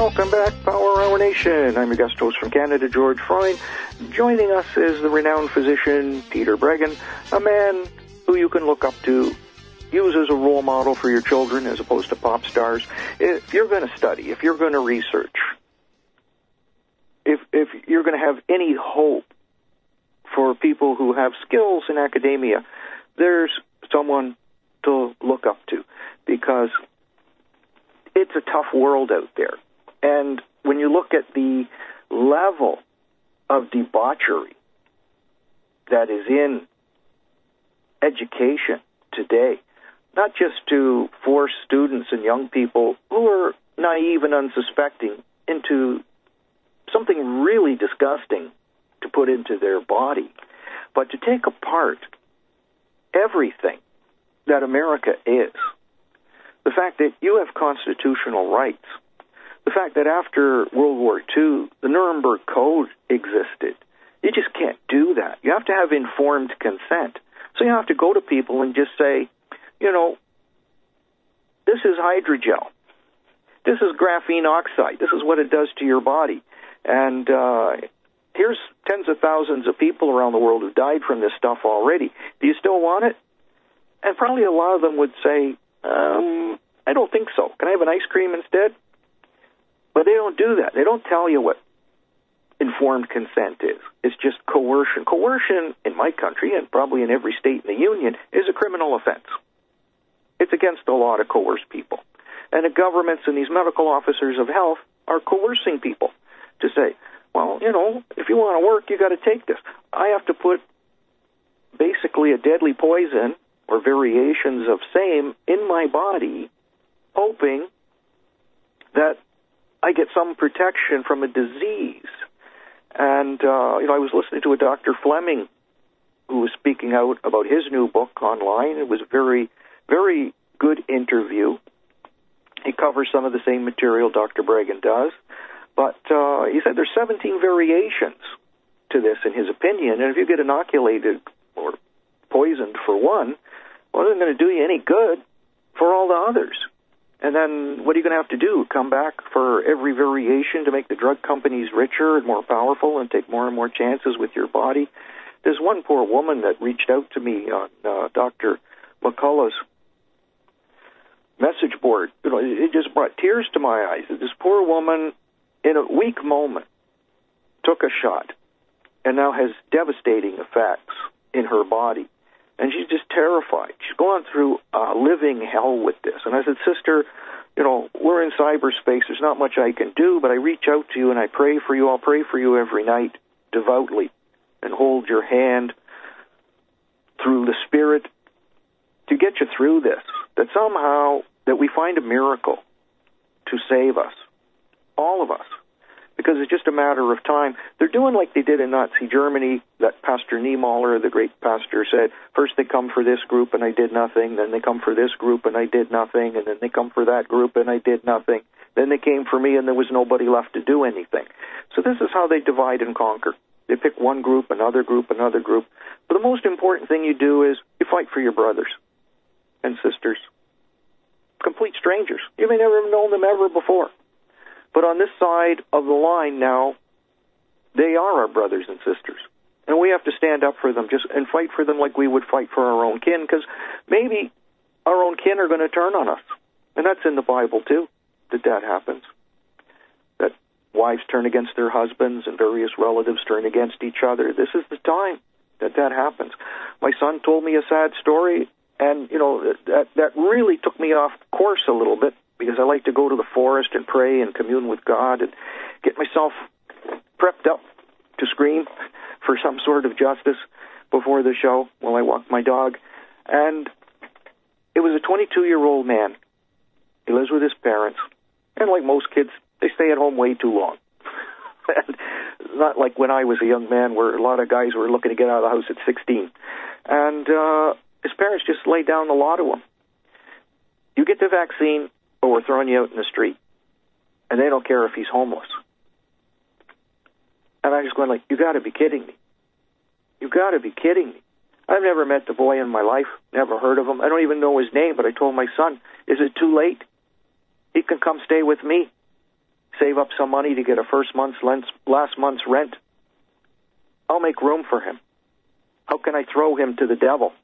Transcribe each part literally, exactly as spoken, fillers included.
Welcome back, Power Hour Nation. I'm your guest host from Canada, George Freund. Joining us is the renowned physician, Peter Breggin, a man who you can look up to, use as a role model for your children as opposed to pop stars. If you're going to study, if you're going to research, if, if you're going to have any hope for people who have skills in academia, there's someone to look up to, because it's a tough world out there. And when you look at the level of debauchery that is in education today, not just to force students and young people who are naive and unsuspecting into something really disgusting to put into their body, but to take apart everything that America is. The fact that you have constitutional rights. The fact that after World War Two, the Nuremberg Code existed. You just can't do that. You have to have informed consent. So you have to go to people and just say, you know, this is hydrogel. This is graphene oxide. This is what it does to your body. And uh, here's tens of thousands of people around the world who died from this stuff already. Do you still want it? And probably a lot of them would say, um, I don't think so. Can I have an ice cream instead? But they don't do that. They don't tell you what informed consent is. It's just coercion. Coercion in my country, and probably in every state in the Union, is a criminal offense. It's against the law to coerce people. And the governments and these medical officers of health are coercing people to say, well, you know, if you want to work, you got to take this. I have to put basically a deadly poison or variations of same in my body, hoping that I get some protection from a disease. And, uh, you know, I was listening to a Doctor Fleming who was speaking out about his new book online. It was a very, very good interview. He covers some of the same material Doctor Breggin does. But uh, he said there's seventeen variations to this, in his opinion. And if you get inoculated or poisoned for one, well, it isn't going to do you any good for all the others. And then what are you going to have to do? Come back for every variation to make the drug companies richer and more powerful and take more and more chances with your body? There's one poor woman that reached out to me on uh, Doctor McCullough's message board. You know, it just brought tears to my eyes. This poor woman, in a weak moment, took a shot and now has devastating effects in her body. And she's just terrified. She's going through uh, living hell with this. And I said, sister, you know, we're in cyberspace. There's not much I can do, but I reach out to you and I pray for you. I'll pray for you every night devoutly and hold your hand through the Spirit to get you through this. That somehow that we find a miracle to save us, all of us, because it's just a matter of time. They're doing like they did in Nazi Germany, that Pastor Niemöller, the great pastor, said, first they come for this group and I did nothing, then they come for this group and I did nothing, and then they come for that group and I did nothing. Then they came for me and there was nobody left to do anything. So this is how they divide and conquer. They pick one group, another group, another group. But the most important thing you do is you fight for your brothers and sisters, complete strangers. You may never have known them ever before. But on this side of the line now, they are our brothers and sisters. And we have to stand up for them just and fight for them like we would fight for our own kin, because maybe our own kin are going to turn on us. And that's in the Bible, too, that that happens. That wives turn against their husbands and various relatives turn against each other. This is the time that that happens. My son told me a sad story, and, you know, that, that really took me off course a little bit, because I like to go to the forest and pray and commune with God and get myself prepped up to scream for some sort of justice before the show while I walk my dog. And it was a twenty-two-year-old man. He lives with his parents. And like most kids, they stay at home way too long. And not like when I was a young man where a lot of guys were looking to get out of the house at sixteen. And uh, his parents just laid down the law to him. You get the vaccine, or we're throwing you out in the street. And they don't care if he's homeless. And I'm just going like, you got to be kidding me. You got to be kidding me. I've never met the boy in my life, never heard of him. I don't even know his name, but I told my son, is it too late? He can come stay with me. save up some money to get a first month's last month's rent. I'll make room for him. How can I throw him to the devil?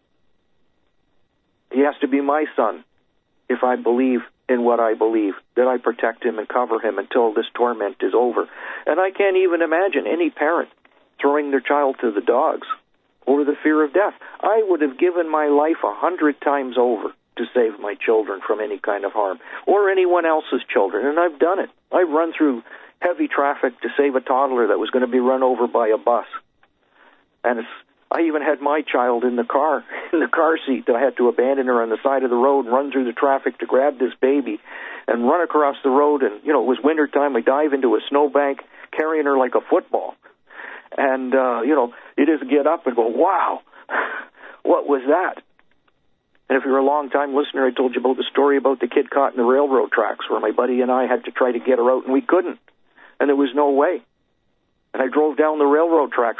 He has to be my son if I believe in what I believe, that I protect him and cover him until this torment is over. And I can't even imagine any parent throwing their child to the dogs over the fear of death. I would have given my life a hundred times over to save my children from any kind of harm, or anyone else's children, and I've done it. I've run through heavy traffic to save a toddler that was going to be run over by a bus. And it's, I even had my child in the car, in the car seat. I had to abandon her on the side of the road and run through the traffic to grab this baby and run across the road. And, you know, it was wintertime. I dive into a snowbank, carrying her like a football. And, uh, you know, you just get up and go, wow, what was that? And if you're a long-time listener, I told you about the story about the kid caught in the railroad tracks where my buddy and I had to try to get her out, and we couldn't. And there was no way. And I drove down the railroad tracks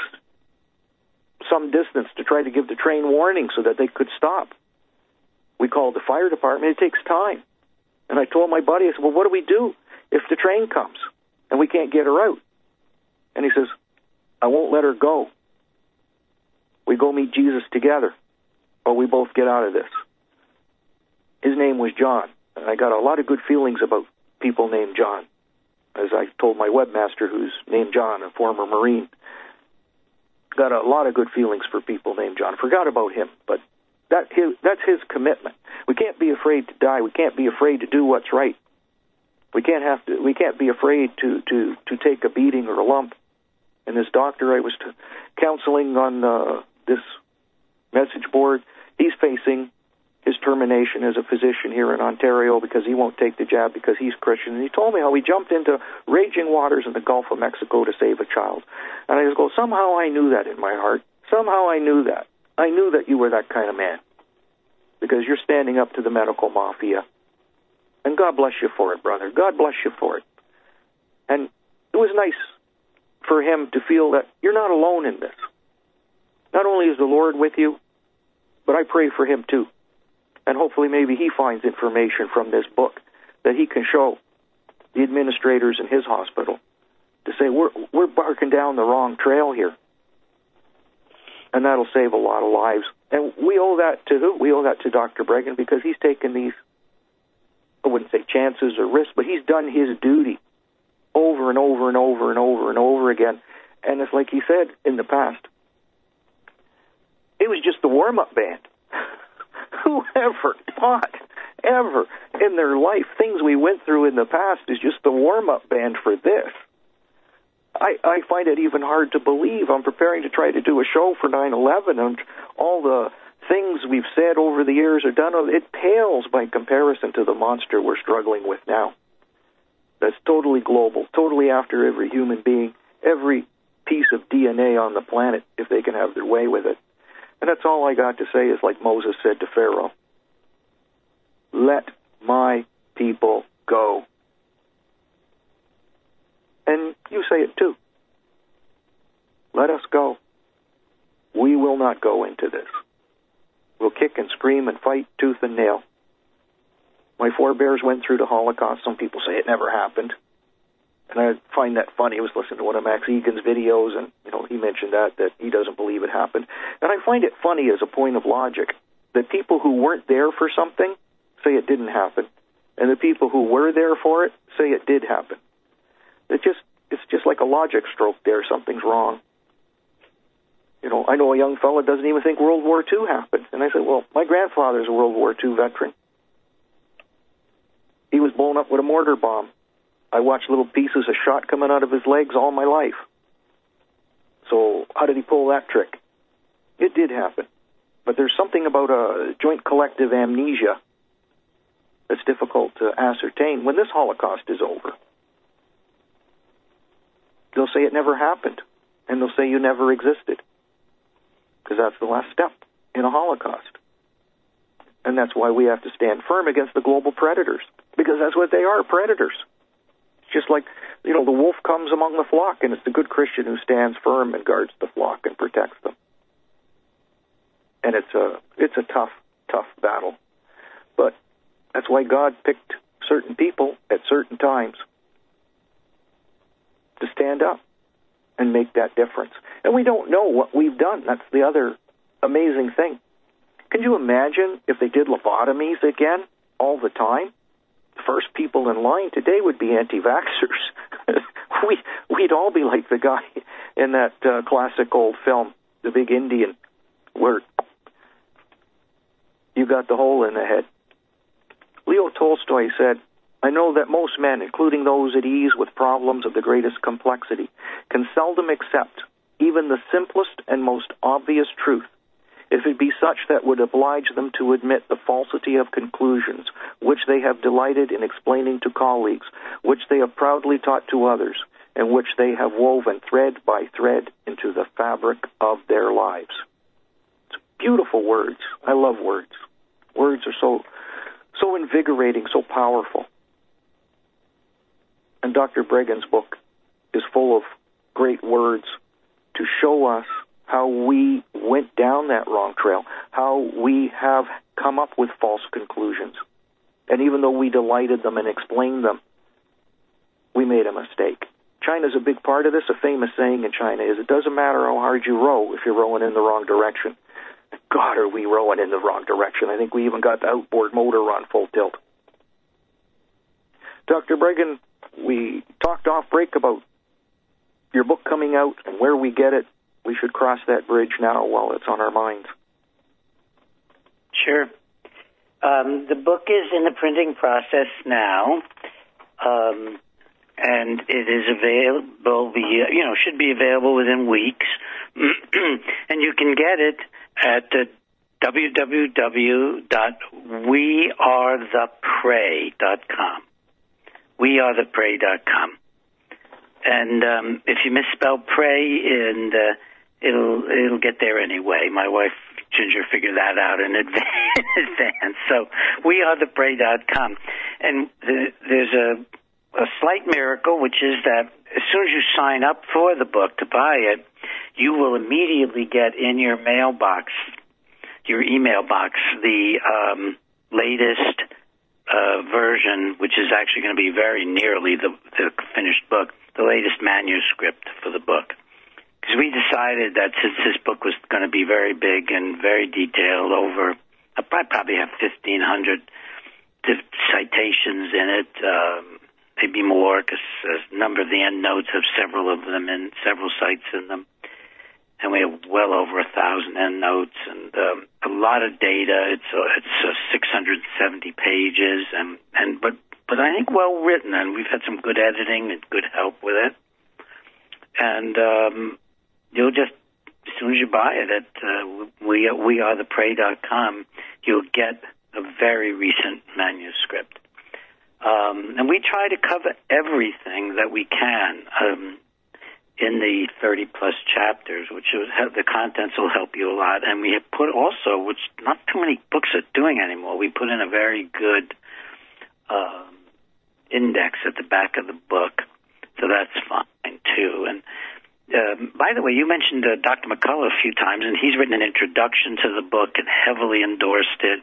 some distance to try to give the train warning so that they could stop. We called the fire department. It takes time. And I told my buddy, I said, well, what do we do if the train comes and we can't get her out? And he says, I won't let her go. We go meet Jesus together, or we both get out of this. His name was John, and I got a lot of good feelings about people named John. As I told my webmaster, who's named John, a former Marine, got a lot of good feelings for people named John. Forgot about him, but that his, that's his commitment. We can't be afraid to die. We can't be afraid to do what's right. We can't have to. We can't be afraid to to to take a beating or a lump. And this doctor I was t- counseling on uh, this message board, he's facing his termination as a physician here in Ontario because he won't take the jab because he's Christian. And he told me how he jumped into raging waters in the Gulf of Mexico to save a child. And I just go, somehow I knew that in my heart. Somehow I knew that. I knew that you were that kind of man because you're standing up to the medical mafia. And God bless you for it, brother. God bless you for it. And it was nice for him to feel that you're not alone in this. Not only is the Lord with you, but I pray for him too. And hopefully maybe he finds information from this book that he can show the administrators in his hospital to say, we're, we're barking down the wrong trail here. And that'll save a lot of lives. And we owe that to who? We owe that to Doctor Breggin because he's taken these, I wouldn't say chances or risks, but he's done his duty over and over and over and over and over again. And it's like he said in the past, it was just the warm-up band. Whoever thought ever in their life things we went through in the past is just the warm-up band for this? I, I find it even hard to believe. I'm preparing to try to do a show for nine eleven, and all the things we've said over the years are done. It pales by comparison to the monster we're struggling with now. That's totally global, totally after every human being, every piece of D N A on the planet, if they can have their way with it. And that's all I got to say is like Moses said to Pharaoh, let my people go. And you say it too. Let us go. We will not go into this. We'll kick and scream and fight tooth and nail. My forebears went through the Holocaust. Some people say it never happened. And I find that funny. I was listening to one of Max Egan's videos, and you know he mentioned that, that he doesn't believe it happened. And I find it funny as a point of logic that people who weren't there for something say it didn't happen, and the people who were there for it say it did happen. It just it's just like a logic stroke there. Something's wrong. You know, I know a young fella doesn't even think World War Two happened. And I said, well, my grandfather's a World War Two veteran. He was blown up with a mortar bomb. I watched little pieces of shot coming out of his legs all my life. So how did he pull that trick? It did happen. But there's something about a joint collective amnesia that's difficult to ascertain when this Holocaust is over. They'll say it never happened, and they'll say you never existed, because that's the last step in a Holocaust. And that's why we have to stand firm against the global predators, because that's what they are, predators. Just like, you know, the wolf comes among the flock, and it's the good Christian who stands firm and guards the flock and protects them. And it's a it's a tough, tough battle. But that's why God picked certain people at certain times to stand up and make that difference. And we don't know what we've done. That's the other amazing thing. Can you imagine if they did lobotomies again all the time? The first people in line today would be anti-vaxxers. we, we'd all be like the guy in that uh, classic old film, The Big Indian, where you got the hole in the head. Leo Tolstoy said, I know that most men, including those at ease with problems of the greatest complexity, can seldom accept even the simplest and most obvious truth, if it be such that would oblige them to admit the falsity of conclusions, which they have delighted in explaining to colleagues, which they have proudly taught to others, and which they have woven thread by thread into the fabric of their lives. It's beautiful words. I love words. Words are so, so invigorating, so powerful. And Doctor Bregan's book is full of great words to show us how we went down that wrong trail, how we have come up with false conclusions. And even though we delighted them and explained them, we made a mistake. China's a big part of this. A famous saying in China is, it doesn't matter how hard you row if you're rowing in the wrong direction. God, are we rowing in the wrong direction. I think we even got the outboard motor on full tilt. Doctor Bregan, we talked off break about your book coming out and where we get it. We should cross that bridge now while it's on our minds. Sure. Um, the book is in the printing process now, um, and it is available, you know, should be available within weeks. And you can get it at uh, w w w dot we are the prey dot com. we are the prey dot com. And um, if you misspell prey, and uh, it'll it'll get there anyway. My wife Ginger figured that out in advance. So we are the prey dot com. And the, there's a, a slight miracle, which is that as soon as you sign up for the book to buy it, you will immediately get in your mailbox, your email box, the um, latest uh, version, which is actually going to be very nearly the, the finished book, the latest manuscript for the book. Because we decided that since this book was going to be very big and very detailed, over, I probably have fifteen hundred citations in it, um, maybe more, because a number of the end notes have several of them in several sites in them. And we have well over a thousand end notes and um, a lot of data. It's uh, it's uh, six hundred seventy pages, and, and but but I think well written, and we've had some good editing and good help with it. And um, you'll just, as soon as you buy it at uh, we we are the prey dot com, you'll get a very recent manuscript. Um, and we try to cover everything that we can. Um, in the thirty-plus chapters, which is, the contents will help you a lot. And we have put also, which not too many books are doing anymore, we put in a very good um, index at the back of the book, so that's fine, too. And um, by the way, you mentioned uh, Doctor McCullough a few times, and he's written an introduction to the book and heavily endorsed it.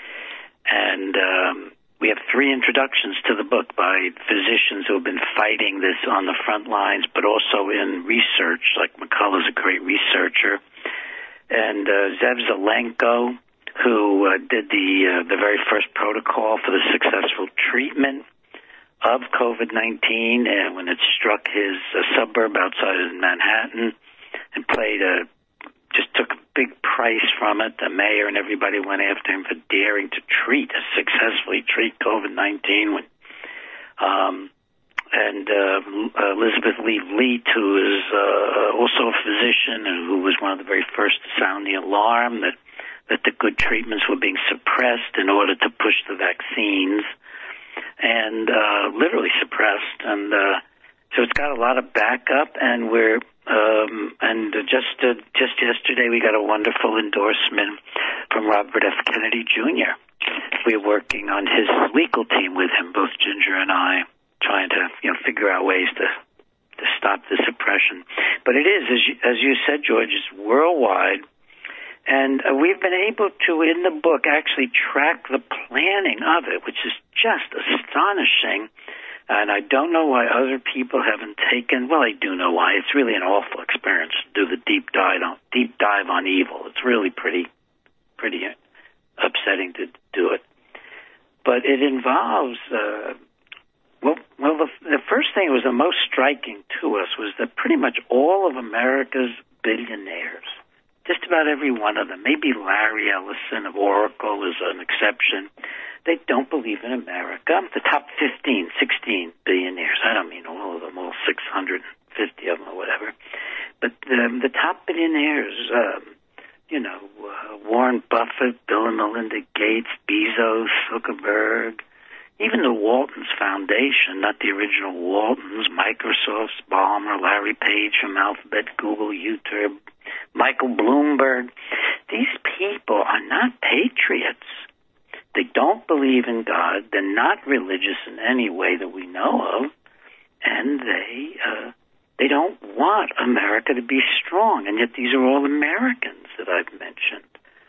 And um, we have three introductions to the book by physicians who have been fighting this on the front lines, but also in research, like McCullough's a great researcher. And uh, Zev Zelenko, who uh, did the uh, the very first protocol for the successful treatment of COVID nineteen, and when it struck his uh, suburb outside of Manhattan, and played a just took a big price from it. The mayor and everybody went after him for daring to treat, to successfully treat COVID nineteen. When, um, and uh, Elizabeth Lee Leet, who is uh, also a physician and who was one of the very first to sound the alarm that, that the good treatments were being suppressed in order to push the vaccines, and uh, literally suppressed. And uh, so it's got a lot of backup, and we're Um, and just uh, just yesterday, we got a wonderful endorsement from Robert F. Kennedy Junior We're working on his legal team with him, both Ginger and I, trying to you know figure out ways to to stop the suppression. But it is, as you, as you said, George, it's worldwide, and uh, we've been able to, in the book, actually track the planning of it, which is just astonishing. And I don't know why other people haven't taken, well, I do know why. It's really an awful experience to do the deep dive on, deep dive on evil. It's really pretty, pretty upsetting to do it. But it involves, uh, well, well the, the first thing that was the most striking to us was that pretty much all of America's billionaires, just about every one of them, maybe Larry Ellison of Oracle is an exception, they don't believe in America. The top fifteen, sixteen billionaires, I don't mean all of them, all six hundred fifty of them or whatever, but um, the top billionaires, um, you know, uh, Warren Buffett, Bill and Melinda Gates, Bezos, Zuckerberg, even the Waltons Foundation, not the original Waltons, Microsoft's Ballmer, Larry Page from Alphabet, Google, YouTube, Michael Bloomberg. These people are not patriots. They don't believe in God. They're not religious in any way that we know of. And they uh, they don't want America to be strong. And yet these are all Americans that I've mentioned.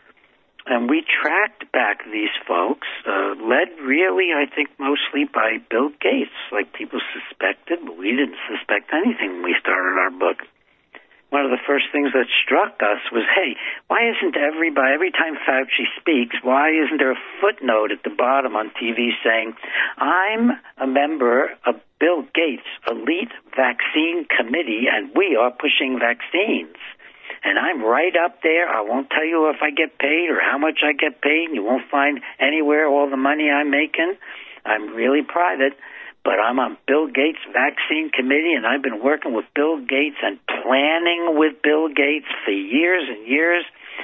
And we tracked back these folks, uh, led really, I think, mostly by Bill Gates, like people suspected, but we didn't suspect anything when we started our book. One of the first things that struck us was, hey, why isn't everybody, every time Fauci speaks, why isn't there a footnote at the bottom on T V saying, I'm a member of Bill Gates' elite vaccine committee, and we are pushing vaccines. And I'm right up there. I won't tell you if I get paid or how much I get paid. You won't find anywhere all the money I'm making. I'm really private. But I'm on Bill Gates' vaccine committee, and I've been working with Bill Gates and planning with Bill Gates for years and years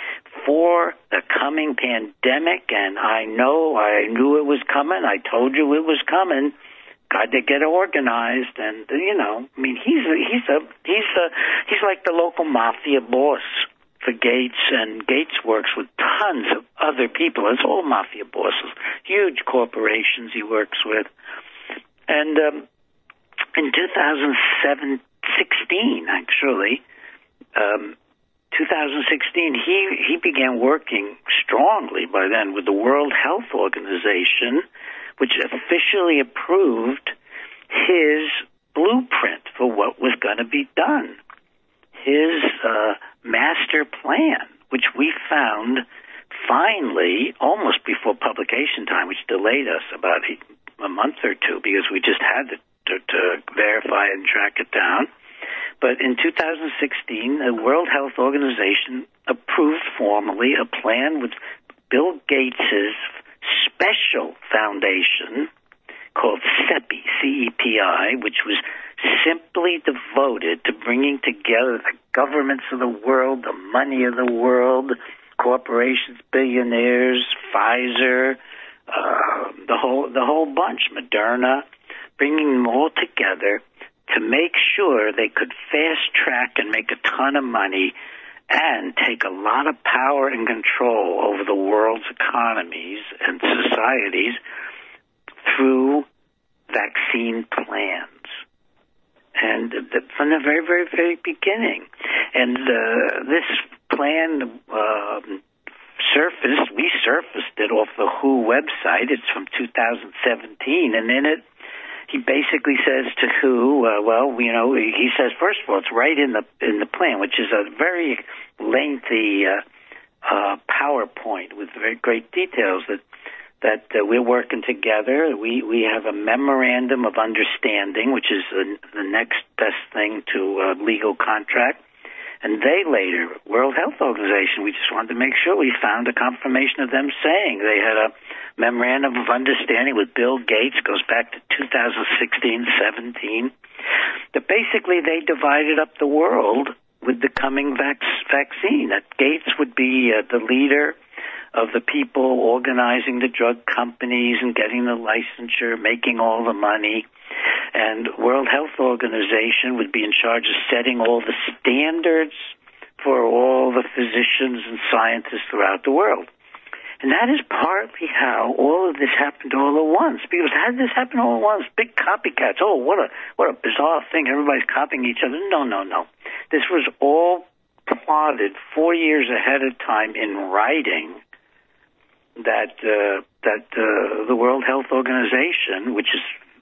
for the coming pandemic. And I know I knew it was coming. I told you it was coming. Got to get organized, and you know, I mean, he's a, he's a he's a he's like the local mafia boss for Gates, and Gates works with tons of other people. It's all mafia bosses, huge corporations he works with. And um, in two thousand sixteen, actually, um, two thousand sixteen, he he began working strongly by then with the World Health Organization, which officially approved his blueprint for what was going to be done, his uh, master plan, which we found finally almost before publication time, which delayed us about a, a month or two because we just had to, to, to verify and track it down. But in two thousand sixteen, the World Health Organization approved formally a plan with Bill Gates's special foundation called CEPI, C E P I, which was simply devoted to bringing together the governments of the world, the money of the world, corporations, billionaires, Pfizer, uh, the whole the whole bunch, Moderna, bringing them all together to make sure they could fast track and make a ton of money and take a lot of power and control over the world's economies and societies through vaccine plans. And the, from the very, very, very beginning. And uh, this plan uh, surfaced, we surfaced it off the W H O website. It's from two thousand seventeen. And in it, he basically says to W H O, uh, well, you know, he says, first of all, it's right in the in the plan, which is a very lengthy uh, uh, PowerPoint with very great details that that uh, we're working together. We we have a memorandum of understanding, which is the, the next best thing to a legal contract. And they later, World Health Organization, we just wanted to make sure we found a confirmation of them saying they had a memorandum of understanding with Bill Gates, goes back to two thousand sixteen, seventeen, that basically they divided up the world with the coming vac- vaccine, that Gates would be uh, the leader of the people organizing the drug companies and getting the licensure, making all the money. And World Health Organization would be in charge of setting all the standards for all the physicians and scientists throughout the world. And that is partly how all of this happened all at once. Because how did this happen all at once? Big copycats. Oh, what a what a bizarre thing. Everybody's copying each other. No, no, no. This was all plotted four years ahead of time in writing that uh, that uh, the World Health Organization, which is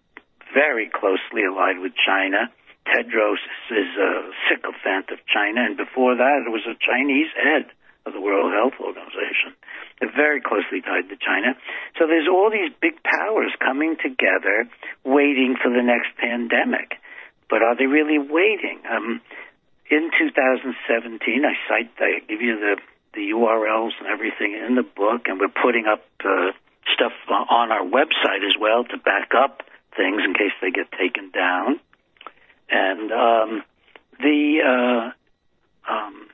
very closely allied with China. Tedros is a sycophant of China, and before that it was a Chinese head of the World Health Organization. They're very closely tied to China. So there's all these big powers coming together waiting for the next pandemic. But are they really waiting? Um, in two thousand seventeen, I cite, I give you the, the U R Ls and everything in the book, and we're putting up uh, stuff on our website as well to back up things in case they get taken down. And um, the uh, um,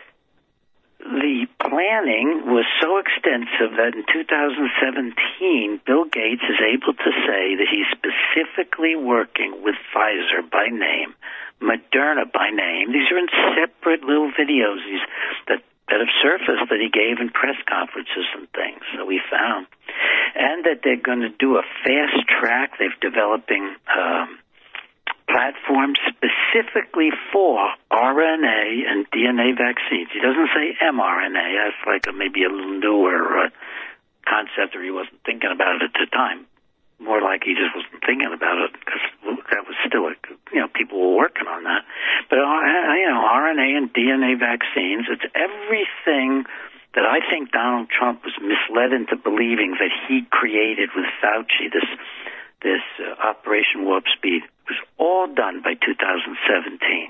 the planning was so extensive that in two thousand seventeen, Bill Gates is able to say that he's specifically working with Pfizer by name, Moderna by name. These are in separate little videos these, that, that have surfaced that he gave in press conferences and things that we found. And that they're going to do a fast track. They're developing um, platforms specifically for R N A and D N A vaccines. He doesn't say mRNA. That's like a, maybe a little newer uh, concept, or he wasn't thinking about it at the time. More like he just wasn't thinking about it because that was still, a, you know, people were working on that. But, uh, you know, R N A and D N A vaccines, it's everything that I think Donald Trump was misled into believing that he created with Fauci, this this uh, Operation Warp Speed, was all done by two thousand seventeen.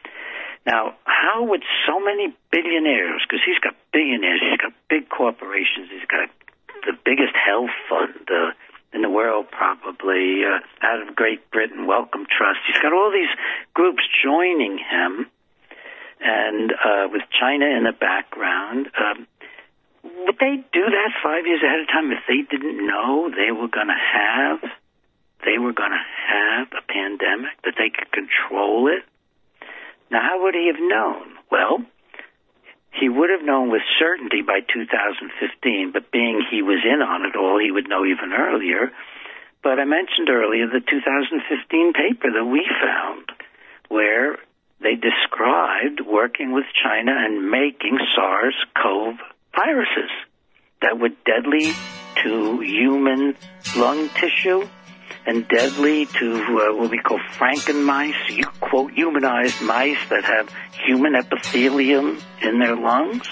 Now, how would so many billionaires, because he's got billionaires, he's got big corporations, he's got the biggest health fund uh, in the world probably, uh, out of Great Britain, Wellcome Trust, he's got all these groups joining him, and uh, with China in the background. Um, would they do that five years ahead of time if they didn't know they were going to have they were going to have a pandemic, that they could control it? Now, how would he have known? Well, he would have known with certainty by two thousand fifteen, but being he was in on it all, he would know even earlier. But I mentioned earlier the two thousand fifteen paper that we found where they described working with China and making SARS-CoV viruses that were deadly to human lung tissue and deadly to uh, what we call Frankenmice, you quote, humanized mice that have human epithelium in their lungs.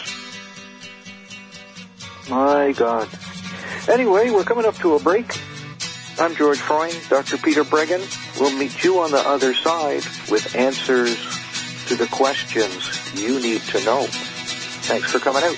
My God. Anyway, we're coming up to a break. I'm George Freund, Doctor Peter Breggin. We'll meet you on the other side with answers to the questions you need to know. Thanks for coming out.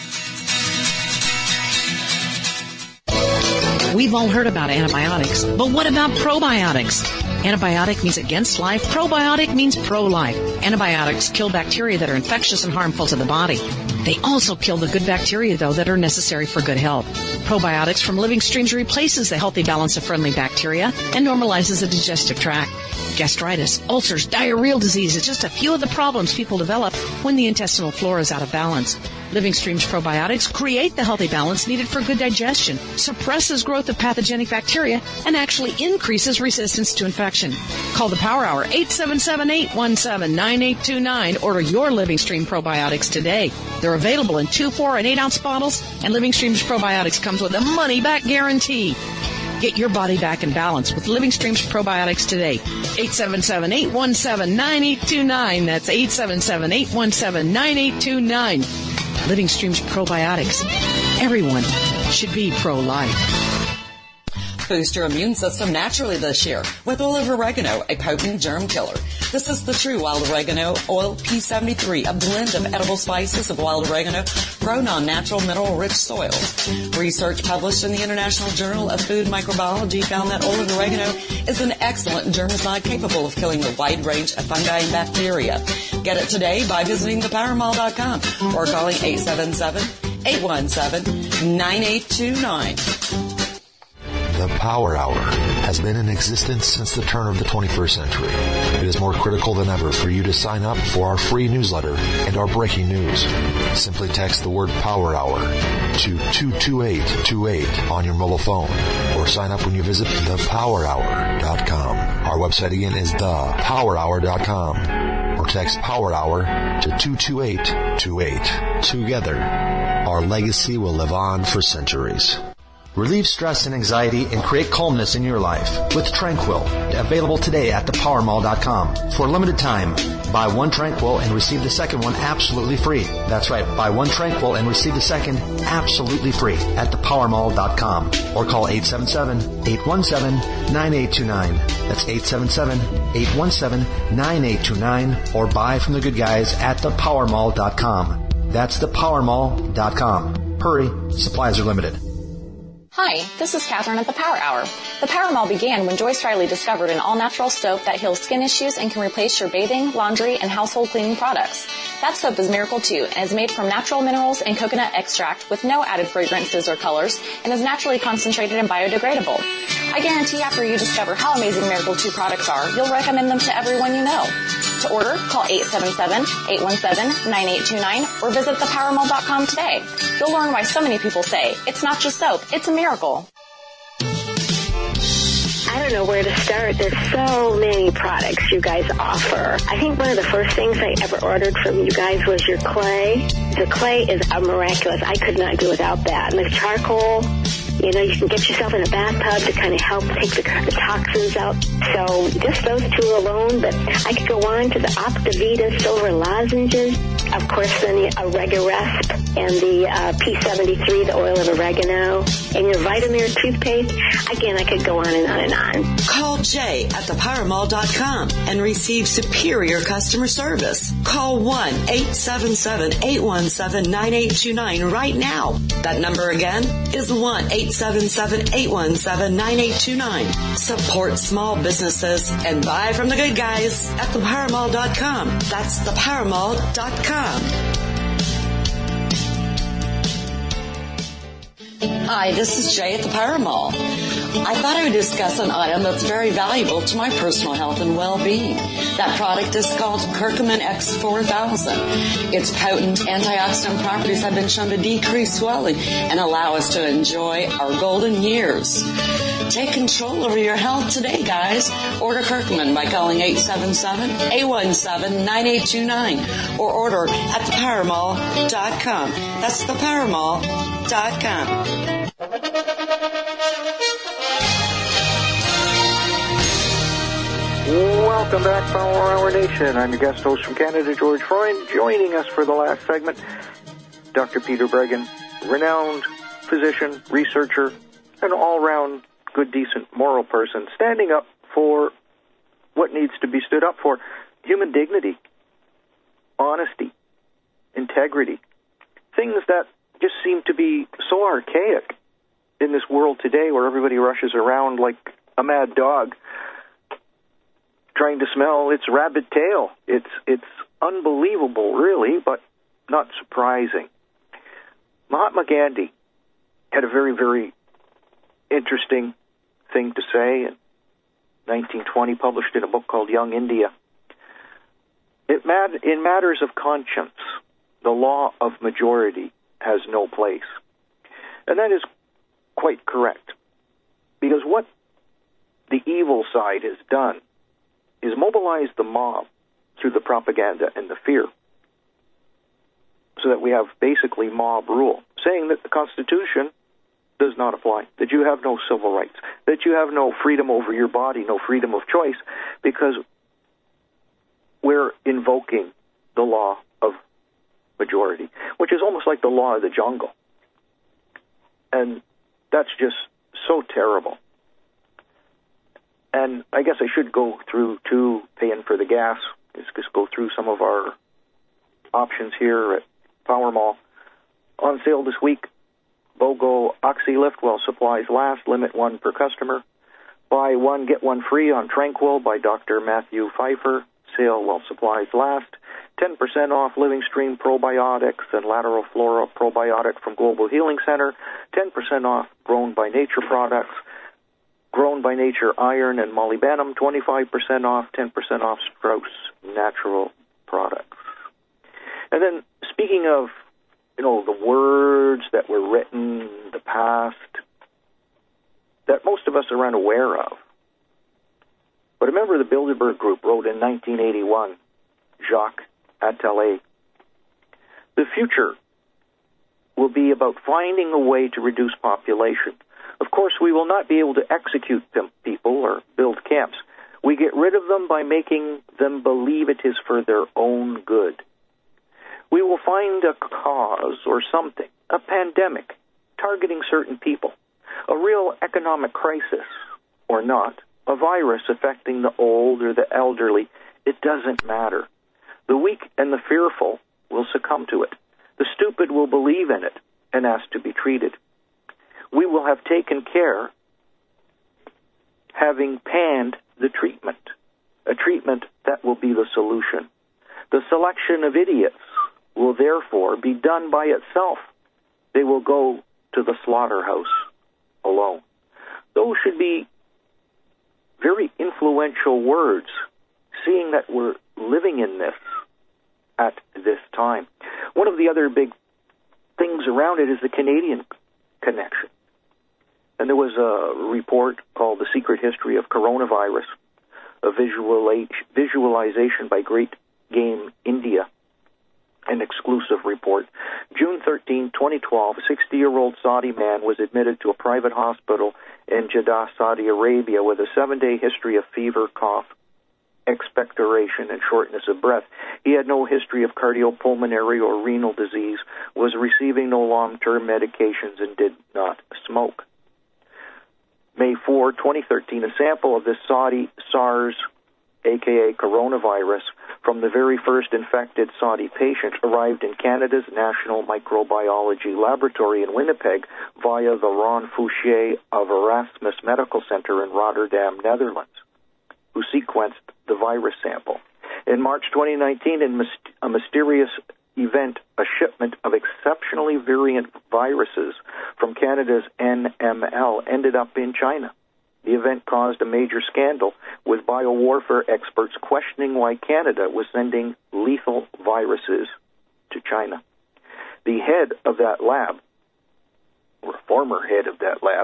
We've all heard about antibiotics, but what about probiotics? Antibiotic means against life. Probiotic means pro-life. Antibiotics kill bacteria that are infectious and harmful to the body. They also kill the good bacteria, though, that are necessary for good health. Probiotics from Living Streams replaces the healthy balance of friendly bacteria and normalizes the digestive tract. Gastritis, ulcers, diarrheal disease is just a few of the problems people develop when the intestinal flora is out of balance. Living Streams probiotics create the healthy balance needed for good digestion, suppresses growth of pathogenic bacteria, and actually increases resistance to infection. Call the Power Hour, eight seven seven, eight one seven, nine eight two nine. Order your Living Stream probiotics today. They're available in two, four, and eight ounce bottles, and Living Streams probiotics comes with a money-back guarantee. Get your body back in balance with Living Streams probiotics today. eight seven seven, eight one seven, nine eight two nine. That's eight seven seven, eight one seven, nine eight two nine. Living Streams probiotics. Everyone should be pro-life. Boost your immune system naturally this year with olive oregano, a potent germ killer. This is the true wild oregano oil P seventy-three, a blend of edible spices of wild oregano grown on natural mineral-rich soils. Research published in the International Journal of Food Microbiology found that olive oregano is an excellent germicide capable of killing a wide range of fungi and bacteria. Get it today by visiting the power mall dot com or calling eight seven seven, eight one seven, nine eight two nine. The Power Hour has been in existence since the turn of the twenty-first century. It is more critical than ever for you to sign up for our free newsletter and our breaking news. Simply text the word Power Hour to two two eight two eight on your mobile phone or sign up when you visit the power hour dot com. Our website again is the power hour dot com or text Power Hour to two two eight two eight. Together, our legacy will live on for centuries. Relieve stress and anxiety and create calmness in your life with Tranquil, available today at the power mall dot com. For a limited time, buy one Tranquil and receive the second one absolutely free. That's right, buy one Tranquil and receive the second absolutely free at the power mall dot com or call eight seven seven, eight one seven, nine eight two nine. That's eight seven seven, eight one seven, nine eight two nine or buy from the good guys at the power mall dot com. That's the power mall dot com. Hurry, supplies are limited. Hi, this is Catherine at the Power Hour. The Power Mall began when Joyce Riley discovered an all-natural soap that heals skin issues and can replace your bathing, laundry, and household cleaning products. That soap is Miracle two and is made from natural minerals and coconut extract with no added fragrances or colors and is naturally concentrated and biodegradable. I guarantee after you discover how amazing Miracle two products are, you'll recommend them to everyone you know. To order, call eight seven seven, eight one seven, nine eight two nine or visit the power mall dot com today. You'll learn why so many people say, it's not just soap, it's a miracle. I don't know where to start. There's so many products you guys offer. I think one of the first things I ever ordered from you guys was your clay. The clay is a miraculous. I could not do without that. And the charcoal, you know, you can get yourself in a bathtub to kind of help take the, the toxins out. So just those two alone, but I could go on to the Optivita silver lozenges. Of course, then the Oregaresp and the uh, P seventy-three, the oil of oregano, and your Vitamir toothpaste. Again, I could go on and on and on. Call Jay at the power mall dot com and receive superior customer service. Call one eight seven seven, eight one seven, nine eight two nine right now. That number again is one eight seven seven, eight one seven, nine eight two nine. Support small businesses and buy from the good guys at the power mall dot com. That's the power mall dot com. Hi, this is Jay at the Power Mall. I thought I would discuss an item that's very valuable to my personal health and well-being. That product is called Curcumin X four thousand. Its potent antioxidant properties have been shown to decrease swelling and allow us to enjoy our golden years. Take control over your health today, guys. Order Curcumin by calling eight seven seven, eight one seven, nine eight two nine or order at the power mall dot com. That's the power mall dot com. Welcome back, Power Hour Nation. I'm your guest host from Canada, George Freund. Joining us for the last segment, Doctor Peter Breggin, renowned physician, researcher, an all-round good, decent, moral person, standing up for what needs to be stood up for: human dignity, honesty, integrity, things that just seem to be so archaic in this world today where everybody rushes around like a mad dog trying to smell its rabbit tail. It's it's unbelievable, really, but not surprising. Mahatma Gandhi had a very, very interesting thing to say in nineteen twenty, published in a book called Young India. It mat- in matters of conscience, the law of majority has no place. And that is quite correct, because what the evil side has done is mobilize the mob through the propaganda and the fear, so that we have basically mob rule, saying that the Constitution does not apply, that you have no civil rights, that you have no freedom over your body, no freedom of choice, because we're invoking the law of majority, which is almost like the law of the jungle. And that's just so terrible. And I guess I should go through, too, paying for the gas, is just go through some of our options here at Power Mall. On sale this week, BOGO OxyLift while supplies last, limit one per customer. Buy one, get one free on Tranquil by Doctor Matthew Pfeiffer, sale while supplies last. ten percent off Living Stream Probiotics and Lateral Flora Probiotic from Global Healing Center. ten percent off Grown by Nature products. Grown by Nature Iron and Molybdenum, twenty-five percent off, ten percent off Strauss Natural products. And then, speaking of, you know, the words that were written in the past that most of us are unaware of. But a member of the Bilderberg Group wrote in nineteen eighty-one, Jacques Attali, the future will be about finding a way to reduce population Of course, we will not be able to execute them, people or build camps. We get rid of them by making them believe it is for their own good. We will find a cause or something, a pandemic, targeting certain people, a real economic crisis or not, a virus affecting the old or the elderly. It doesn't matter. The weak and the fearful will succumb to it. The stupid will believe in it and ask to be treated. We will have taken care, having panned the treatment, a treatment that will be the solution. The selection of idiots will therefore be done by itself. They will go to the slaughterhouse alone. Those should be very influential words, seeing that we're living in this at this time. One of the other big things around it is the Canadian connection. And there was a report called The Secret History of Coronavirus, a visualization by Great Game India, an exclusive report. June thirteenth, twenty twelve, a sixty-year-old Saudi man was admitted to a private hospital in Jeddah, Saudi Arabia, with a seven-day history of fever, cough, expectoration, and shortness of breath. He had no history of cardiopulmonary or renal disease, was receiving no long-term medications, and did not smoke. May fourth, twenty thirteen, a sample of this Saudi SARS, aka coronavirus, from the very first infected Saudi patient arrived in Canada's National Microbiology Laboratory in Winnipeg via the Ron Fouché of Erasmus Medical Center in Rotterdam, Netherlands, who sequenced the virus sample. In March twenty nineteen, in a mysterious event, a shipment of exceptionally virulent viruses from Canada's N M L ended up in China. The event caused a major scandal, with biowarfare experts questioning why Canada was sending lethal viruses to China. The head of that lab, or former head of that lab,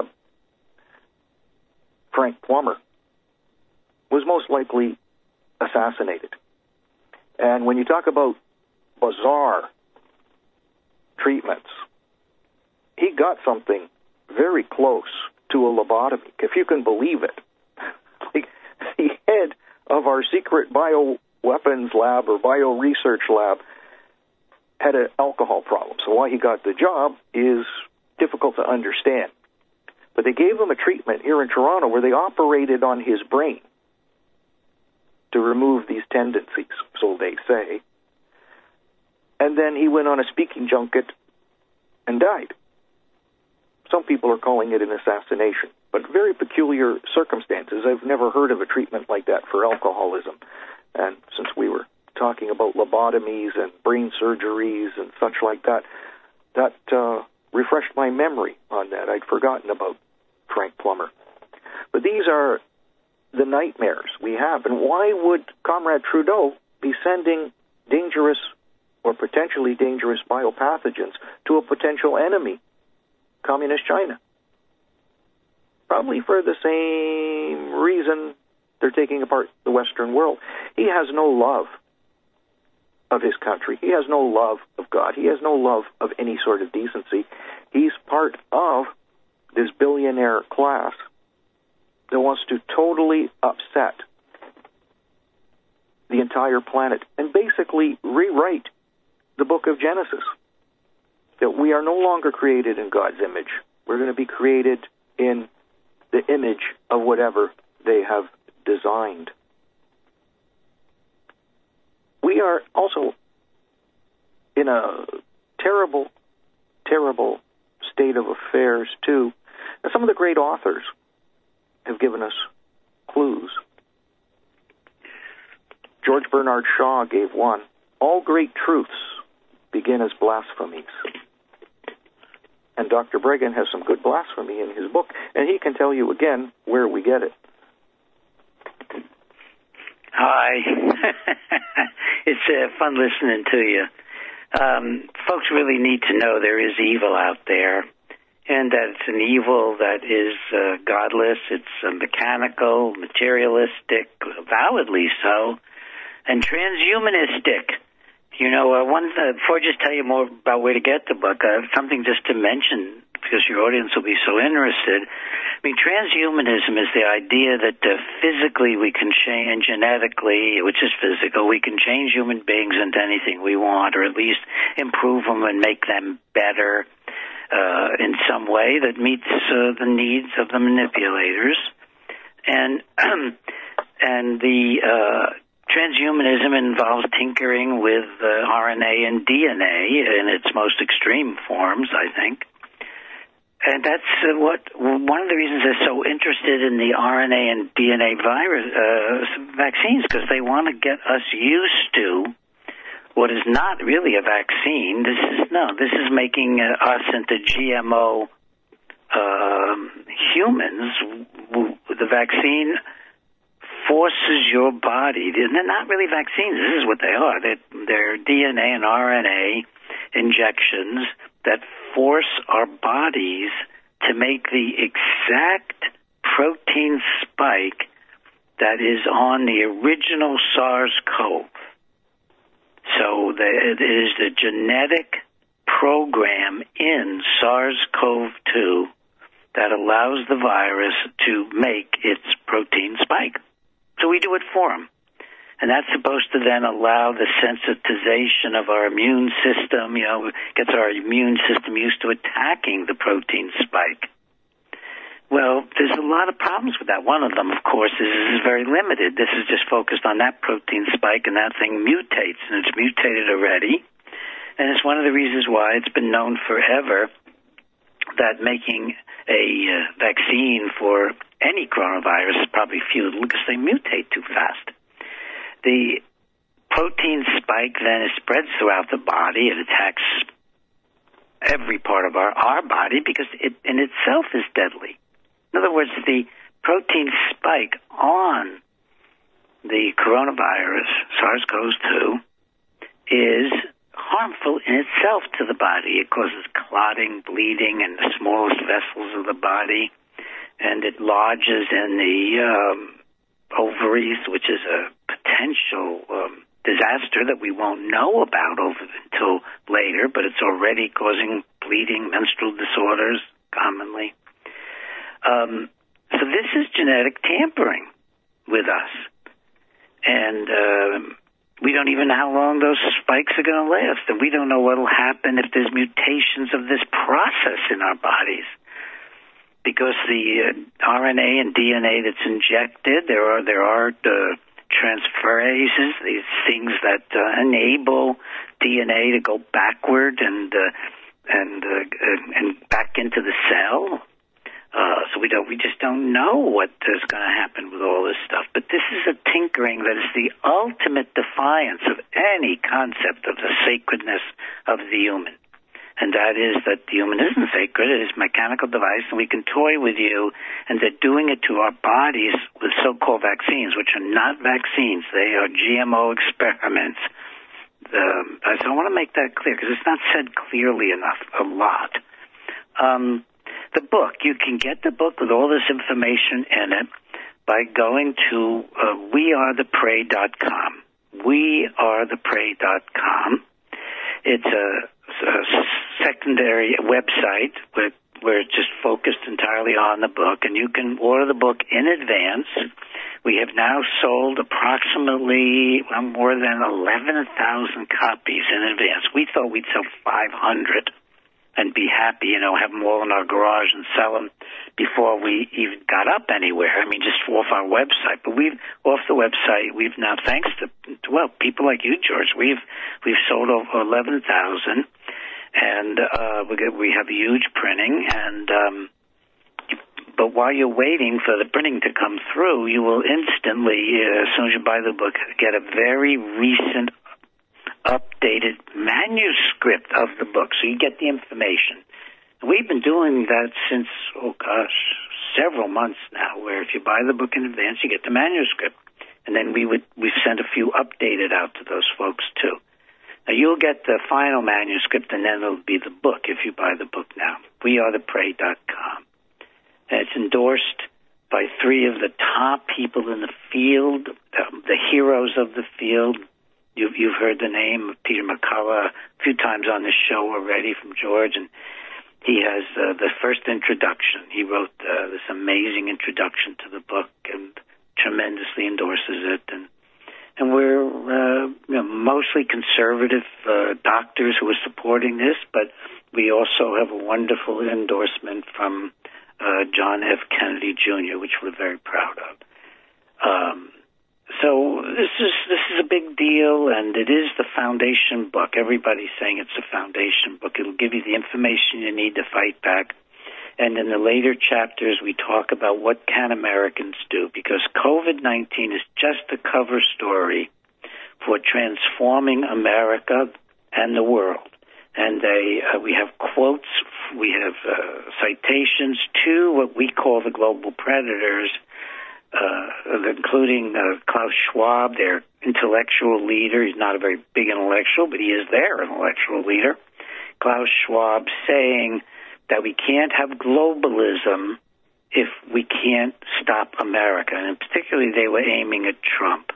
Frank Plummer, was most likely assassinated. And when you talk about bizarre treatments, he got something very close to a lobotomy, if you can believe it. Like, the head of our secret bioweapons lab or bioresearch lab had an alcohol problem. So why he got the job is difficult to understand. But they gave him a treatment here in Toronto where they operated on his brain to remove these tendencies, so they say. And then he went on a speaking junket and died. Some people are calling it an assassination, but very peculiar circumstances. I've never heard of a treatment like that for alcoholism. And since we were talking about lobotomies and brain surgeries and such like that, that uh, refreshed my memory on that. I'd forgotten about Frank Plummer. But these are the nightmares we have. And why would Comrade Trudeau be sending dangerous or potentially dangerous biopathogens to a potential enemy, Communist China? Probably for the same reason they're taking apart the Western world. He has no love of his country. He has no love of God. He has no love of any sort of decency. He's part of this billionaire class that wants to totally upset the entire planet and basically rewrite the book of Genesis. That we are no longer created in God's image. We're going to be created in the image of whatever they have designed. We are also in a terrible, terrible state of affairs, too. And some of the great authors have given us clues. George Bernard Shaw gave one. All great truths begin as blasphemies. And Doctor Bregan has some good blasphemy in his book, and he can tell you again where we get it. Hi. It's uh, fun listening to you. Um, folks really need to know there is evil out there, and that it's an evil that is uh, godless. It's uh, mechanical, materialistic, validly so, and transhumanistic. You know, uh, one uh, before I just tell you more about where to get the book, uh, something just to mention because your audience will be so interested. I mean, transhumanism is the idea that uh, physically we can change, and genetically, which is physical, we can change human beings into anything we want, or at least improve them and make them better uh, in some way that meets uh, the needs of the manipulators. And and the uh, transhumanism involves tinkering with uh, R N A and D N A in its most extreme forms, I think. And that's uh, what one of the reasons they're so interested in the R N A and D N A virus uh, vaccines, because they want to get us used to what is not really a vaccine. This is no, this is making uh, us into G M O um, humans. The vaccine forces your body. They're not really vaccines. This is what they are. They're, they're D N A and R N A injections that force our bodies to make the exact protein spike that is on the original SARS-CoV. So the, it is the genetic program in SARS-CoV two that allows the virus to make its protein spike. So we do it for them. And that's supposed to then allow the sensitization of our immune system, you know, gets our immune system used to attacking the protein spike. Well, there's a lot of problems with that. One of them, of course, is this is very limited. This is just focused on that protein spike, and that thing mutates, and it's mutated already. And it's one of the reasons why it's been known forever that making a uh, vaccine for any coronavirus is probably futile because they mutate too fast. The protein spike then is spread throughout the body. It attacks every part of our, our body because it in itself is deadly. In other words, the protein spike on the coronavirus, SARS-CoV two, is harmful in itself to the body. It causes clotting, bleeding in the smallest vessels of the body, and it lodges in the um, ovaries, which is a potential um, disaster that we won't know about over, until later, but it's already causing bleeding, menstrual disorders commonly. Um, so this is genetic tampering with us. And uh, we don't even know how long those spikes are going to last, and we don't know what will happen if there's mutations of this process in our bodies. Because the uh, R N A and D N A that's injected, there are there are uh, transferases, these things that uh, enable D N A to go backward and uh, and uh, and back into the cell. Uh, so we don't we just don't know what is going to happen with all this stuff. But this is a tinkering that is the ultimate defiance of any concept of the sacredness of the human. And that is that the human isn't sacred. It is a mechanical device, and we can toy with you. And they're doing it to our bodies with so-called vaccines, which are not vaccines. They are G M O experiments. Um, so I want to make that clear, because it's not said clearly enough a lot. Um, the book, you can get the book with all this information in it by going to uh, we are the prey dot com. we are the prey dot com. It's a a secondary website where, where it's just focused entirely on the book, and you can order the book in advance. We have now sold approximately well, more than eleven thousand copies in advance. We thought we'd sell five hundred and be happy, you know, have them all in our garage and sell them before we even got up anywhere. I mean, just off our website. But we've, off the website, we've now, thanks to, well, people like you, George, we've we've sold over eleven thousand, and uh, we get, we have huge printing. And um, but while you're waiting for the printing to come through, you will instantly, uh, as soon as you buy the book, get a very recent updated manuscript of the book, so you get the information. We've been doing that since, oh gosh, several months now, where if you buy the book in advance, you get the manuscript. And then we would we send a few updated out to those folks, too. Now, you'll get the final manuscript, and then it'll be the book if you buy the book now. we are the prey dot com. And it's endorsed by three of the top people in the field, um, the heroes of the field. You've, you've heard the name of Peter McCullough a few times on this show already from George, and he has uh, the first introduction. He wrote uh, this amazing introduction to the book and tremendously endorses it. And and we're uh, you know, mostly conservative uh, doctors who are supporting this, but we also have a wonderful endorsement from uh, John F. Kennedy Junior, which we're very proud of. Um, so this is this is a big deal, and it is the foundation book. Everybody's saying it's a foundation book. It'll give you the information you need to fight back. And in the later chapters, we talk about what can Americans do, because COVID nineteen is just a cover story for transforming America and the world. And they, uh, we have quotes, we have uh, citations to what we call the global predators, uh, including uh, Klaus Schwab, their intellectual leader. He's not a very big intellectual, but he is their intellectual leader. Klaus Schwab saying that we can't have globalism if we can't stop America. And particularly they were aiming at Trump.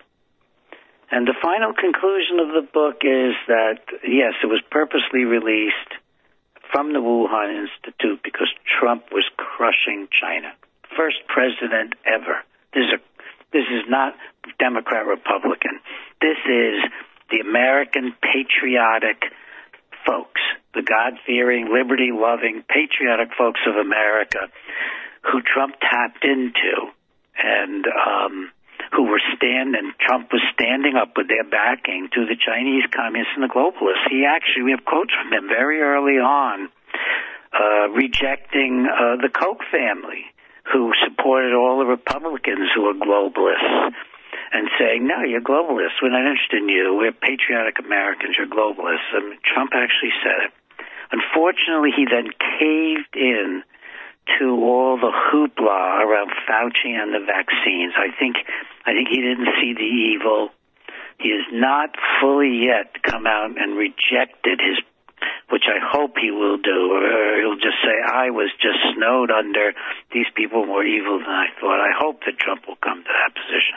And the final conclusion of the book is that, yes, it was purposely released from the Wuhan Institute because Trump was crushing China. First president ever. This is, a, this is not Democrat-Republican. This is the American patriotic folks, the God-fearing, liberty-loving, patriotic folks of America who Trump tapped into and um, who were standing, Trump was standing up with their backing to the Chinese communists and the globalists. He actually, we have quotes from him very early on, uh, rejecting uh, the Koch family, who supported all the Republicans who were globalists, and saying, no, you're globalists. We're not interested in you. We're patriotic Americans. You're globalists. And Trump actually said it. Unfortunately, he then caved in to all the hoopla around Fauci and the vaccines. I think I think he didn't see the evil. He has not fully yet come out and rejected his, which I hope he will do, or he'll just say, I was just snowed under. These people were more evil than I thought. I hope that Trump will come to that position.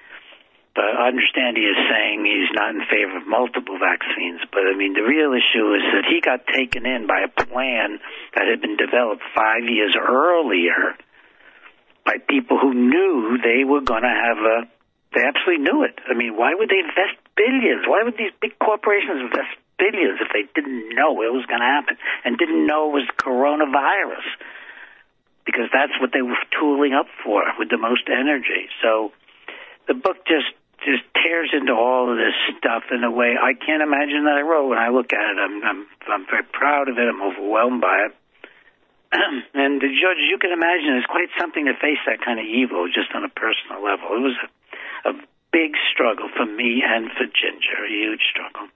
But I understand he is saying he's not in favor of multiple vaccines. But, I mean, the real issue is that he got taken in by a plan that had been developed five years earlier by people who knew they were going to have a – they absolutely knew it. I mean, why would they invest billions? Why would these big corporations invest billions if they didn't know it was going to happen and didn't know it was coronavirus? Because that's what they were tooling up for with the most energy. So the book just – just tears into all of this stuff in a way I can't imagine that I wrote. When I look at it, I'm I'm, I'm very proud of it. I'm overwhelmed by it. And the judge, you can imagine, it's quite something to face that kind of evil just on a personal level. It was a, a big struggle for me and for Ginger, a huge struggle.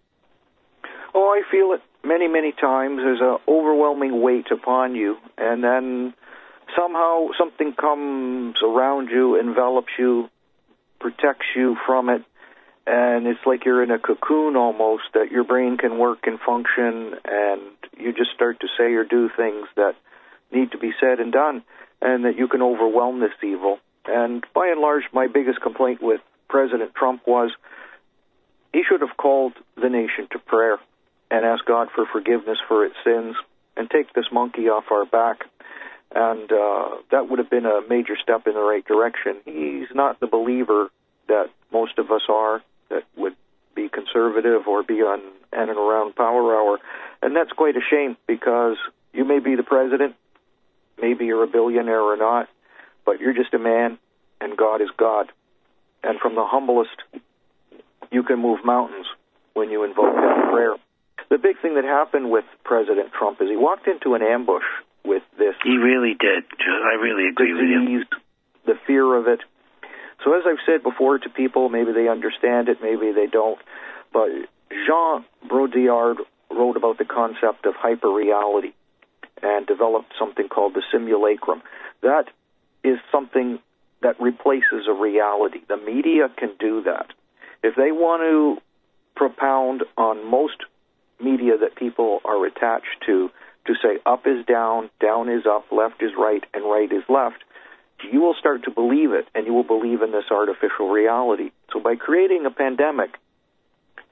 Oh, I feel it many, many times. There's an overwhelming weight upon you, and then somehow something comes around you, envelops you, protects you from it, and it's like you're in a cocoon almost, that your brain can work and function, and you just start to say or do things that need to be said and done, and that you can overwhelm this evil. And by and large, my biggest complaint with President Trump was he should have called the nation to prayer and asked God for forgiveness for its sins and take this monkey off our back. And uh, that would have been a major step in the right direction. He's not the believer that most of us are, that would be conservative or be on and around Power Hour. And that's quite a shame, because you may be the president, maybe you're a billionaire or not, but you're just a man, and God is God. And from the humblest, you can move mountains when you invoke that prayer. The big thing that happened with President Trump is he walked into an ambush with this. He really did. I really agree disease, with you. The fear of it. So as I've said before to people, maybe they understand it, maybe they don't, but Jean Baudrillard wrote about the concept of hyperreality and developed something called the simulacrum. That is something that replaces a reality. The media can do that. If they want to propound on most media that people are attached to, to say up is down, down is up, left is right, and right is left, you will start to believe it, and you will believe in this artificial reality. So by creating a pandemic,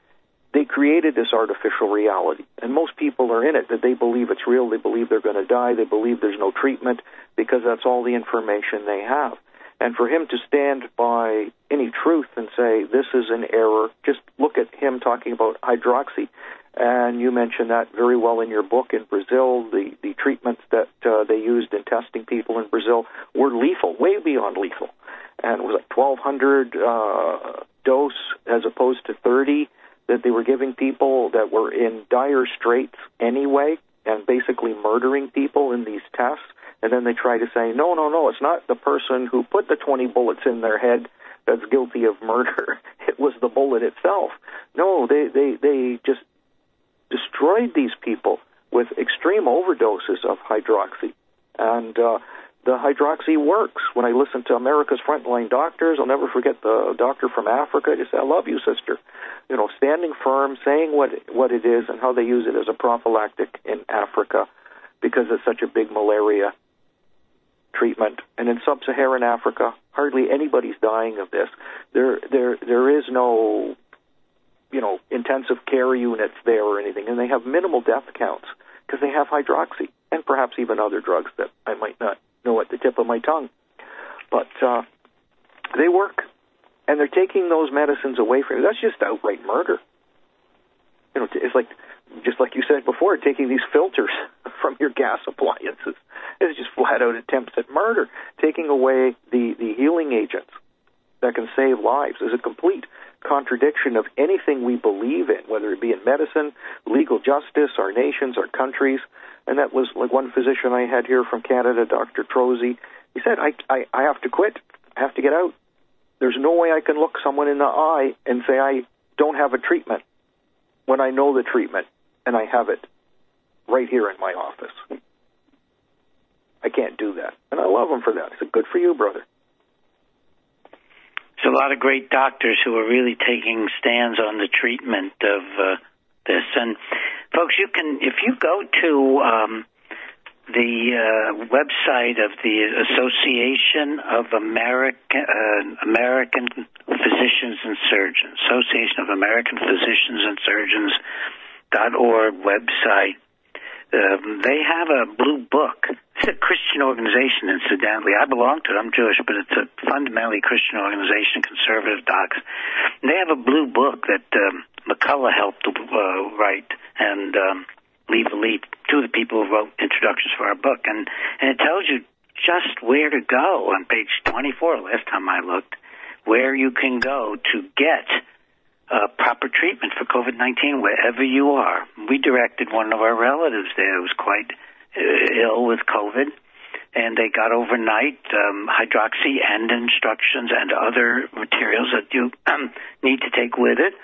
they created this artificial reality, and most people are in it, that they believe it's real, they believe they're going to die, they believe there's no treatment, because that's all the information they have. And for him to stand by any truth and say, this is an error, just look at him talking about hydroxy, and you mentioned that very well in your book. In Brazil, the, the treatments that uh, they used in testing people in Brazil were lethal, way beyond lethal. And it was like twelve hundred uh, dose as opposed to thirty that they were giving people that were in dire straits anyway, and basically murdering people in these tests. And then they try to say, no, no, no, it's not the person who put the twenty bullets in their head that's guilty of murder. It was the bullet itself. No, they, they, they just destroyed these people with extreme overdoses of hydroxy. And uh, the hydroxy works. When I listen to America's Frontline Doctors, I'll never forget the doctor from Africa. Just say, I love you, sister. You know, standing firm, saying what what it is and how they use it as a prophylactic in Africa because it's such a big malaria treatment. And in sub-Saharan Africa, hardly anybody's dying of this. There, there, there is no, you know, intensive care units there or anything, and they have minimal death counts because they have hydroxy and perhaps even other drugs that I might not know at the tip of my tongue. But uh, they work, and they're taking those medicines away from you. That's just outright murder. You know, it's like, just like you said before, taking these filters from your gas appliances. It's just flat-out attempts at murder. Taking away the, the healing agents that can save lives is a complete contradiction of anything we believe in, whether it be in medicine, legal justice, our nations, our countries. And that was like one physician I had here from Canada, Doctor Trozy. He said, I, I, I have to quit. I have to get out. There's no way I can look someone in the eye and say I don't have a treatment when I know the treatment and I have it right here in my office. I can't do that. And I love him for that. I said, good for you, brother. There's a lot of great doctors who are really taking stands on the treatment of uh, this. And, folks, you can, if you go to um, the uh, website of the Association of American, uh, American Physicians and Surgeons, Association of American Physicians and Surgeons dot org website, um, they have a blue book. It's a Christian organization, incidentally. I belong to it. I'm Jewish, but it's a fundamentally Christian organization, conservative docs. And they have a blue book that um, McCullough helped uh, write, and um, Lee Vliet, two of the people who wrote introductions for our book. And, and it tells you just where to go on page twenty-four, last time I looked, where you can go to get uh, proper treatment for COVID nineteen wherever you are. We directed one of our relatives there who was quite ill with COVID, and they got overnight um, hydroxy and instructions and other materials that you um, need to take with it,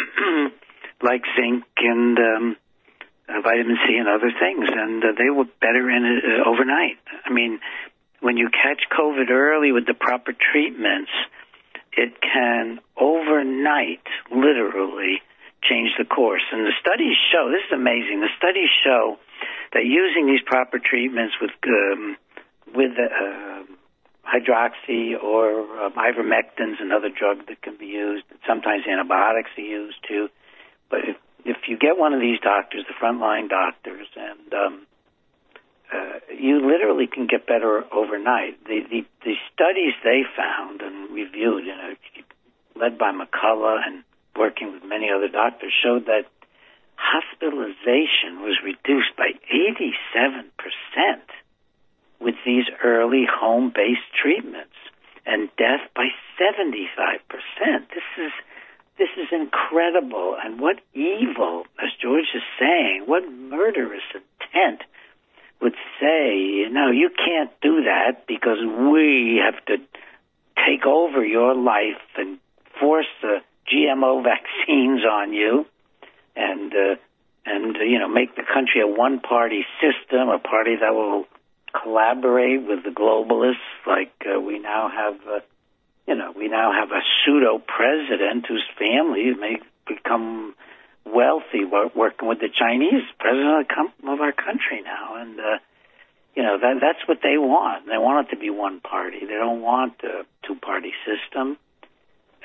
like zinc and um, uh, vitamin C and other things, and uh, they were better in it uh, overnight. I mean, when you catch COVID early with the proper treatments, it can overnight literally change the course. And the studies show, this is amazing, the studies show that using these proper treatments with um, with uh, hydroxy or uh, ivermectins, another drug that can be used, sometimes antibiotics are used too. But if, if you get one of these doctors, the frontline doctors, and um, uh, you literally can get better overnight. The, the, the studies they found and reviewed, you know, led by McCullough and working with many other doctors, showed that hospitalization was reduced by eighty-seven percent with these early home-based treatments, and death by seventy-five percent. This is this is incredible. And what evil, as George is saying, what murderous intent would say, you know, you can't do that because we have to take over your life and force the G M O vaccines on you, and uh, and uh, you know, make the country a one-party system, a party that will collaborate with the globalists. Like uh, we now have, uh, you know, we now have a pseudo president whose family may become wealthy working with the Chinese president of, the com- of our country now, and uh, you know that that's what they want. They want it to be one party. They don't want a two-party system.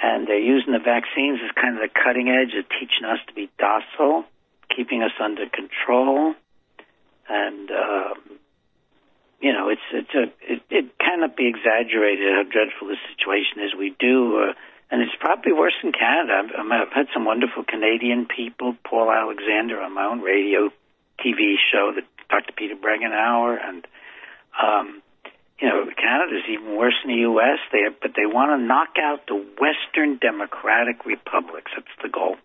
And they're using the vaccines as kind of the cutting edge of teaching us to be docile, keeping us under control. And, um, you know, it's it's a it, it cannot be exaggerated how dreadful the situation is. We do, uh, and it's probably worse in Canada. I've, I've had some wonderful Canadian people, Paul Alexander on my own radio T V show, the Doctor Peter Breggin Hour, and um, you know, Canada's even worse than the U S. They have, but they want to knock out the Western democratic republics. That's the goal.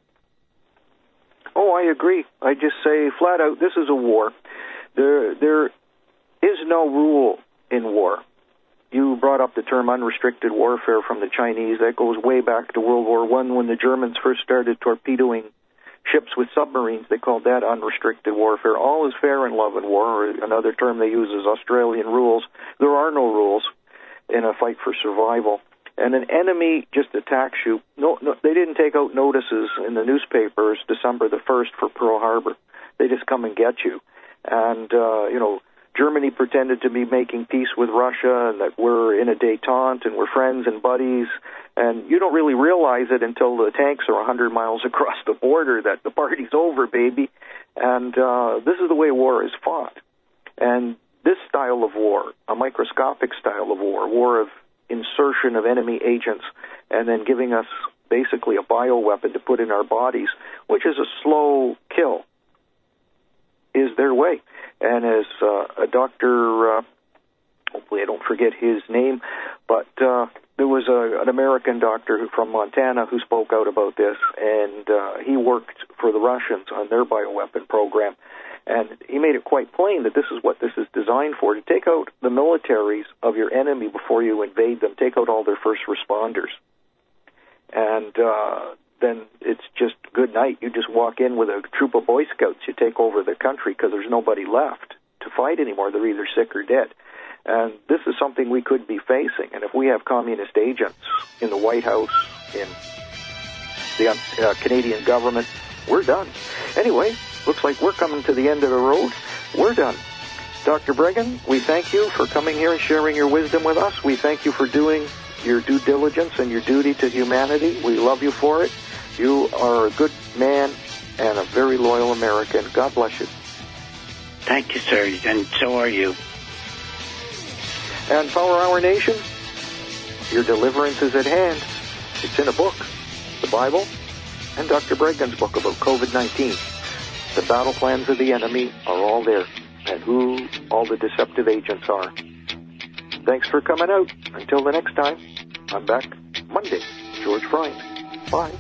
Oh, I agree. I just say flat out, this is a war. There, there is no rule in war. You brought up the term unrestricted warfare from the Chinese. That goes way back to World War One when the Germans first started torpedoing ships with submarines. They called that unrestricted warfare. All is fair in love and war, or another term they use is Australian rules. There are no rules in a fight for survival. And an enemy just attacks you. No, no, they didn't take out notices in the newspapers December the first for Pearl Harbor. They just come and get you. And, uh, you know, Germany pretended to be making peace with Russia and that we're in a détente and we're friends and buddies. And you don't really realize it until the tanks are one hundred miles across the border that the party's over, baby. And uh, this is the way war is fought. And this style of war, a microscopic style of war, war of insertion of enemy agents and then giving us basically a bioweapon to put in our bodies, which is a slow kill, is their way. And as uh, a doctor, uh, hopefully I don't forget his name, but uh, there was a, an American doctor who, from Montana who spoke out about this, and uh, he worked for the Russians on their bioweapon program. And he made it quite plain that this is what this is designed for, to take out the militaries of your enemy before you invade them, take out all their first responders. And uh, then it's just good night. You just walk in with a troop of Boy Scouts. You take over the country because there's nobody left to fight anymore. They're either sick or dead. And this is something we could be facing. And if we have communist agents in the White House, in the uh, Canadian government, we're done. Anyway, looks like we're coming to the end of the road. We're done. Doctor Breggin, we thank you for coming here and sharing your wisdom with us. We thank you for doing your due diligence and your duty to humanity. We love you for it. You are a good man and a very loyal American. God bless you. Thank you, sir, and so are you. And Power Hour Nation, your deliverance is at hand. It's in a book, the Bible, and Doctor Breggin's book about COVID nineteen. The battle plans of the enemy are all there, and who all the deceptive agents are. Thanks for coming out. Until the next time, I'm back Monday. George Frying. Bye.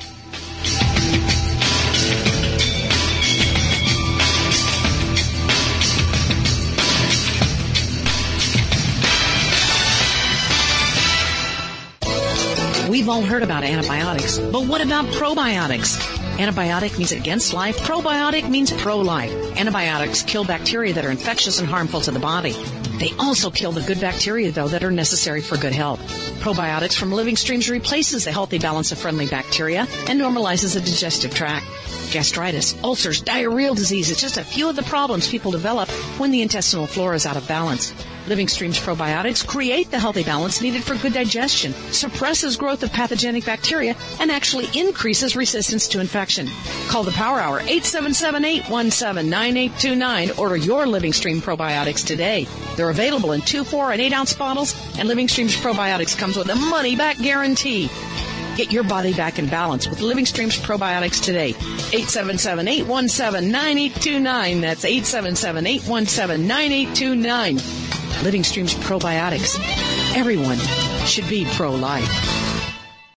We've all heard about antibiotics, but what about probiotics? Antibiotic means against life. Probiotic means pro-life. Antibiotics kill bacteria that are infectious and harmful to the body. They also kill the good bacteria, though, that are necessary for good health. Probiotics from Living Streams replaces the healthy balance of friendly bacteria and normalizes the digestive tract. Gastritis, ulcers, diarrheal disease is just a few of the problems people develop when the intestinal flora is out of balance. Living Streams probiotics create the healthy balance needed for good digestion, suppresses growth of pathogenic bacteria, and actually increases resistance to infection. Call the Power Hour, eight seven seven, eight one seven, nine eight two nine. Order your Living Stream probiotics today. They're available in two, four, and eight ounce bottles, and Living Streams probiotics comes with a money-back guarantee. Get your body back in balance with Living Streams probiotics today. eight seven seven, eight one seven, nine eight two nine. That's eight seven seven, eight one seven, nine eight two nine. Living Streams probiotics. Everyone should be pro-life.